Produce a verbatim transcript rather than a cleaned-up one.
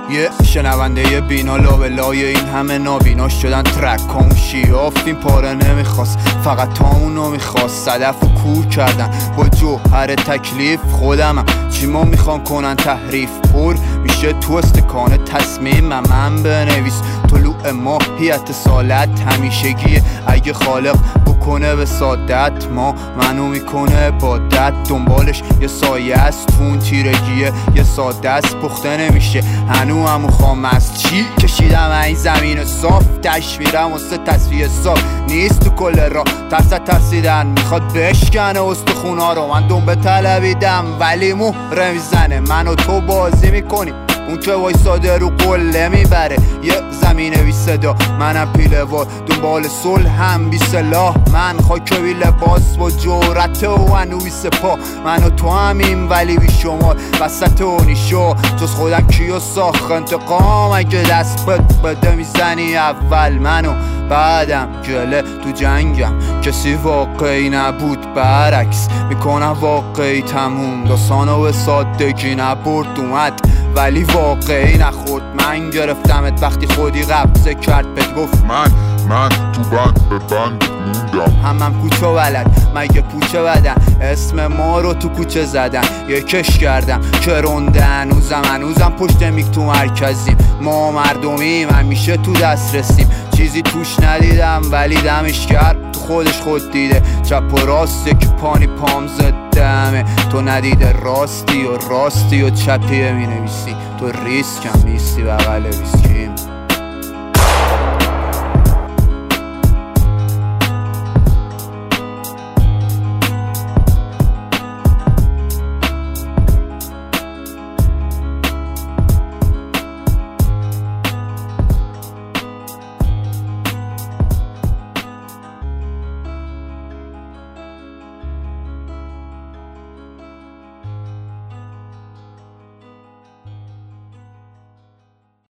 یه شنونده بینا لابلای این همه نابیناش شدن ترک کاموشی آفتین پاره نمیخواست، فقط تا اونو میخواست. صدف و کور کردن با جوهر تکلیف، خودمم چی ما میخوان کنن تحریف. پر میشه تو استکانه تصمیم من بنویس، طلوع ماهیت سالت همیشگیه. اگه خالق بکنه به سادت، ما منو میکنه بادت. دنبالش یه سایه است تون تیرگیه، یه ساده است پخته نمیشه هنو همو خام است. چی کشیدم این زمین صاف، تشویرم واسه تصفیه صاف نیست تو کل را. ترس ترسیدن میخواد بشکنه استخونا رو، من دنبه طلبیدم ولی مهره میزنه. من و تو بازی میکنیم، اون که وایساده رو قله میبره. یه زمینه بی صدا، منم پیله وار دنبال صلح هم بی سلاح. من خاک بی لباس با جورت و انو بی سپا. من و تو همیم ولی بی شمار وسط و نیشا. جز خودم کیو ساخت انتقام اگه دست بد بده میزنی اول منو بعدم جله تو جنگم. کسی واقعی نبود برعکس میکنم واقعی تموم. داستانو به سادگی نبرد اومد ولی واقعی نخورد. من گرفتمت وقتی خودی قبضه کرد بهت گفت من من تو بند به بند موندم. همم کوچه ولد مگه پوچه بدن، اسم ما رو تو کوچه زدن. یه کش کردم که رونده هنوزم هنوزم پشت میک تو مرکزیم. ما مردمیم همیشه تو دست رسیم، چیزی توش ندیدم ولی دمش کرد تو خودش خود دیده. چپ و راسته که پانی پام زدمه، تو ندیده راستی و راستی و چپیه می نویسی. تو ریسکم نیستی بغل ویسکیم.